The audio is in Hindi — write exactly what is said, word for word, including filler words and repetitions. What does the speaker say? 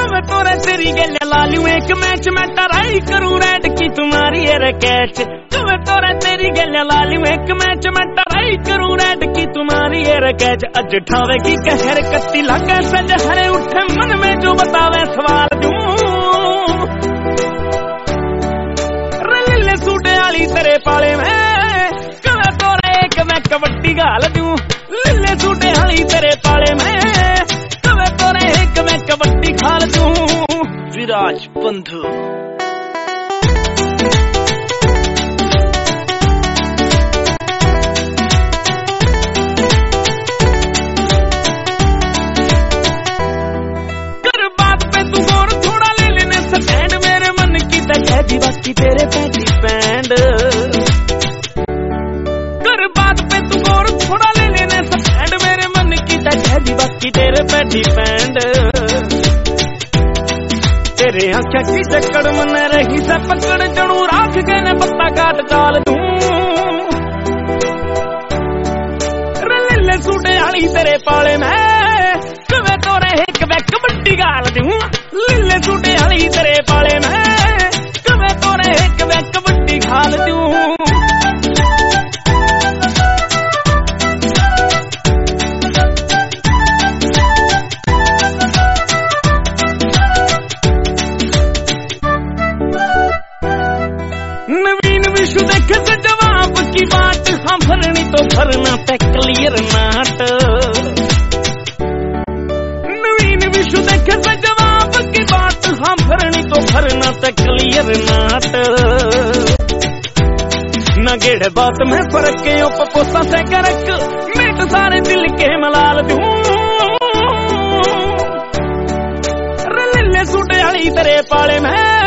मैं तोरे तेरी गले लालू एक मैच में ट्राई करूं रेड की तुम्हारी है रैकेट। मैं तोरे तेरी गले लालू एक मैच में ट्राई करूं रेड की तुम्हारी है रैकेट। अज ठावेगी कहर कत्ती लागे सज हरे उठे मन में जो बतावे सवाल दूं। रलीले सूटे वाली तेरे पाले में कवे तोरे एक मैं कबड्डी गाल दूं। लीले सूटे वाली तेरे पाले में कवे तोरे एक मैं कबड्डी खाल दूं। विराज बंधु कर बात पे तू गौर थोड़ा ले लेने स्टैंड मेरे मन की तक दी बाकी तेरे पैंटी पैंड। कर बात पे तू गौर थोड़ा ले लेने स्टैंड मेरे मन की तक दी बाकी तेरे पैंटी पैंड। तेरे आंखें की चक्कर मन रही से पकड़ जड़ू राख के ने पत्ता काट डाल दूं। रलीले सूटे वाली तेरे पाले में कवे तोरे एक मैं कबड्डी गाल दूं। लीले सूटे वाली तेरे पाले में कवे तोरे एक मैं कबड्डी गाल दूं। नवीन विशु देखे से जवाब की बात हाँ भरनी तो भरना पे क्लियर नाट। नवीन विशु देखे से जवाब की बात हाँ भरनी तो भरना पे क्लियर नाट। न गेड़ बात में फर्क के पोसा से करक मेट सारे दिल के मलाल दूं। रलीले सूटे वाली तेरे पाले में